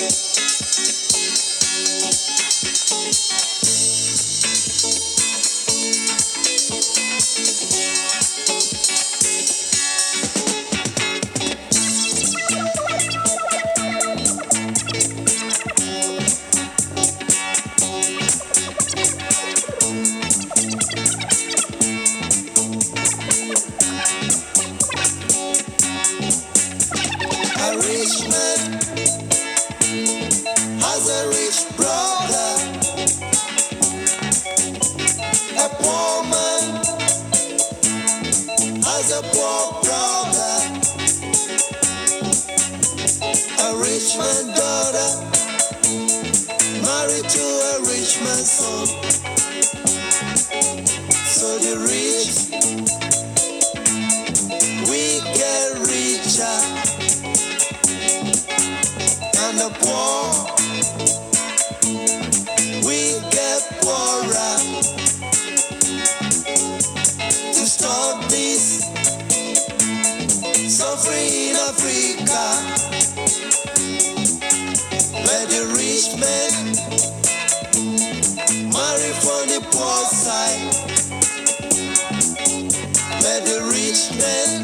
A rich man has a rich brother. A poor man has a poor brother. A rich man's daughter married to a rich man's son. So the rich, we get richer, and the poor, we get poorer. To stop this suffering in Africa, let the rich men marry from the poor side. Let the rich men